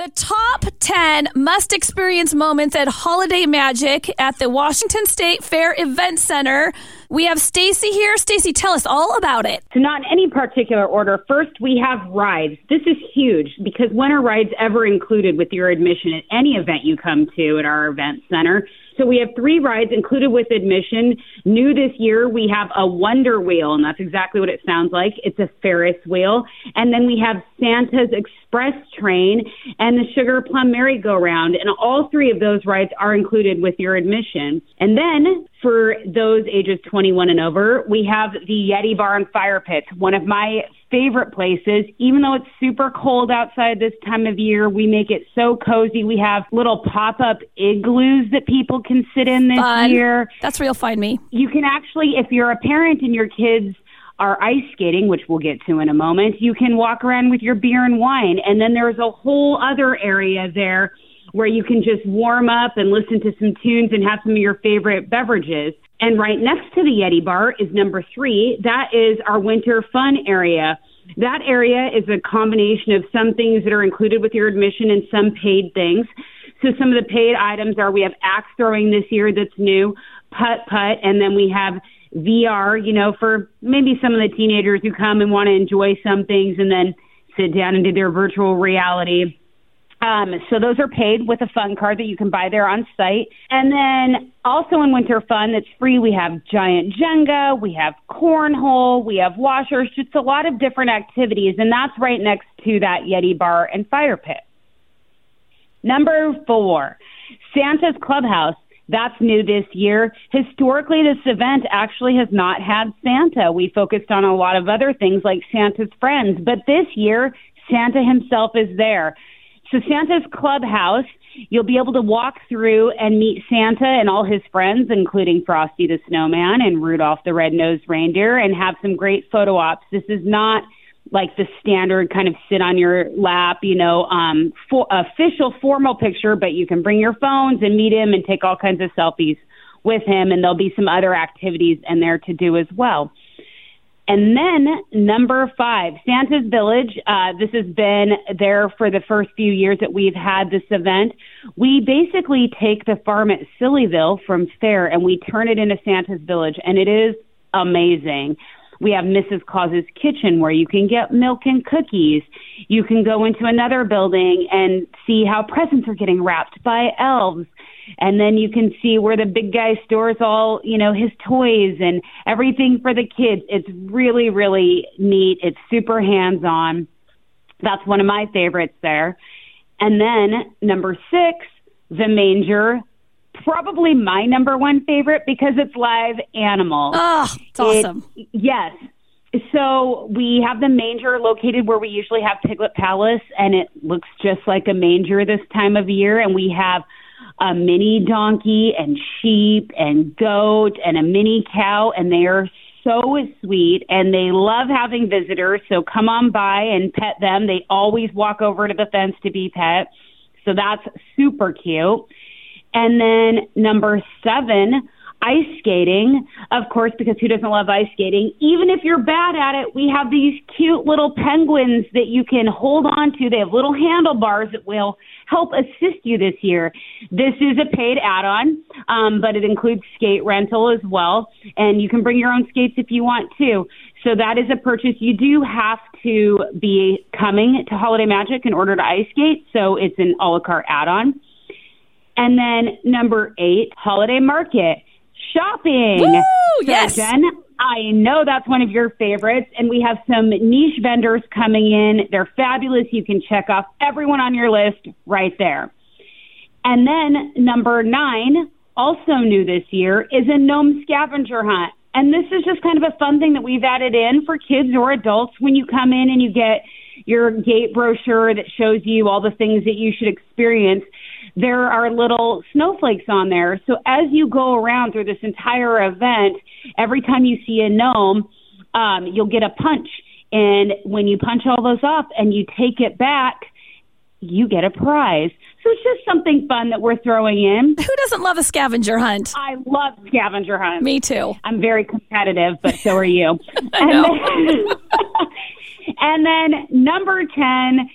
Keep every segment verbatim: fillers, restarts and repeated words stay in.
The top ten must-experience moments at Holiday Magic at the Washington State Fair Event Center. We have Stacy here. Stacy, tell us all about it. So not in any particular order. First, we have rides. This is huge because when are rides ever included with your admission at any event you come to at our event center? So we have three rides included with admission. New this year, we have a Wonder Wheel, and that's exactly what it sounds like. It's a Ferris wheel. And then we have Santa's Express Train and the Sugar Plum Merry-Go-Round. And all three of those rides are included with your admission. And then for those ages twenty-one and over, we have the Yeti Bar and Fire Pit, one of my favorite places. Even though it's super cold outside this time of year, we make it so cozy. We have little pop-up igloos that people can sit in this Fun. year. That's where you'll find me. You can actually, if you're a parent and your kids are ice skating, which we'll get to in a moment, you can walk around with your beer and wine. And then there's a whole other area there where you can just warm up and listen to some tunes and have some of your favorite beverages. And right next to the Yeti Bar is number three. That is our winter fun area. That area is a combination of some things that are included with your admission and some paid things. So some of the paid items are we have axe throwing this year that's new, putt-putt, and then we have V R, you know, for maybe some of the teenagers who come and want to enjoy some things and then sit down and do their virtual reality. Um, so those are paid with a fun card that you can buy there on site. And then also in Winter Fun that's free, we have giant Jenga, we have cornhole, we have washers, just a lot of different activities. And that's right next to that Yeti Bar and Fire Pit. Number four, Santa's Clubhouse. That's new this year. Historically, this event actually has not had Santa. We focused on a lot of other things like Santa's friends. But this year, Santa himself is there. So Santa's Clubhouse, you'll be able to walk through and meet Santa and all his friends, including Frosty the Snowman and Rudolph the Red-Nosed Reindeer, and have some great photo ops. This is not like the standard kind of sit on your lap, you know, um, for, official formal picture, but you can bring your phones and meet him and take all kinds of selfies with him, and there'll be some other activities in there to do as well. And then number five, Santa's Village. Uh, this has been there for the first few years that we've had this event. We basically take the farm at Sillyville from Fair and we turn it into Santa's Village, and it is amazing. We have Missus Claus's Kitchen where you can get milk and cookies. You can go into another building and see how presents are getting wrapped by elves. And then you can see where the big guy stores all, you know, his toys and everything for the kids. It's really, really neat. It's super hands-on. That's one of my favorites there. And then number six, the Manger. Probably my number one favorite because it's live animals. Oh, it's awesome. It, yes. So we have the Manger located where we usually have Piglet Palace, and it looks just like a manger this time of year. And we have a mini donkey and sheep and goat and a mini cow, and they are so sweet, and they love having visitors. So come on by and pet them. They always walk over to the fence to be pet. So that's super cute. And then number seven, ice skating, of course, because who doesn't love ice skating? Even if you're bad at it, we have these cute little penguins that you can hold on to. They have little handlebars that will help assist you this year. This is a paid add-on, um, but it includes skate rental as well, and you can bring your own skates if you want to. So that is a purchase. You do have to be coming to Holiday Magic in order to ice skate, so it's an a la carte add-on. And then number eight, Holiday Market. Shopping. Woo! So Yes. Jen, I know that's one of your favorites, and we have some niche vendors coming in. They're fabulous. You can check off everyone on your list right there. And then number nine, also new this year, is a gnome scavenger hunt. And this is just kind of a fun thing that we've added in for kids or adults when you come in and you get your gate brochure that shows you all the things that you should experience. There are little snowflakes on there. So as you go around through this entire event, every time you see a gnome, um, you'll get a punch. And when you punch all those off and you take it back, you get a prize. So it's just something fun that we're throwing in. Who doesn't love a scavenger hunt? I love scavenger hunts. Me too. I'm very competitive, but so are you. I and, know. then, and then number ten,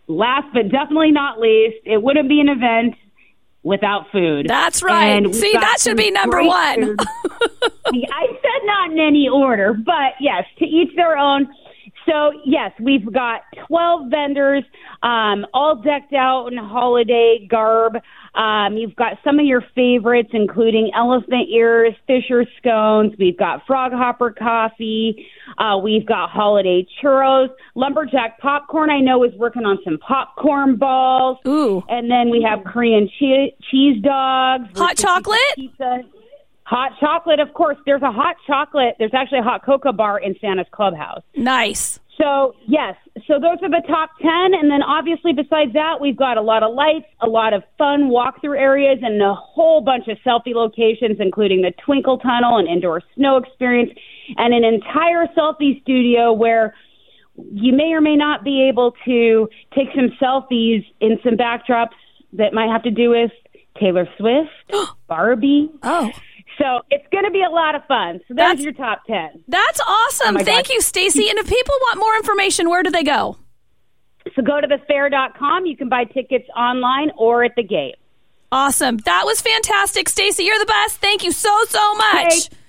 last but definitely not least, it wouldn't be an event without food. That's right. See, that should be number one. I said not in any order, but yes, to each their own. So, yes, we've got twelve vendors, um, all decked out in holiday garb. Um, you've got some of your favorites, including elephant ears, Fisher scones. We've got Frog Hopper coffee. Uh, we've got holiday churros. Lumberjack popcorn, I know, is working on some popcorn balls. Ooh. And then we have Korean che- cheese dogs. Hot chocolate? Pizza. Hot chocolate, of course. There's a hot chocolate. There's actually a hot cocoa bar in Santa's Clubhouse. Nice. So, yes. So those are the top ten. And then obviously besides that, we've got a lot of lights, a lot of fun walkthrough areas, and a whole bunch of selfie locations, including the Twinkle Tunnel, an indoor snow experience, and an entire selfie studio where you may or may not be able to take some selfies in some backdrops that might have to do with Taylor Swift, Barbie. Oh. So it's going to be a lot of fun. So that's your top ten. That's awesome. Oh Thank gosh. you, Stacy. And if people want more information, where do they go? So go to the fair dot com. You can buy tickets online or at the gate. Awesome. That was fantastic, Stacy. You're the best. Thank you so, so much. Hey.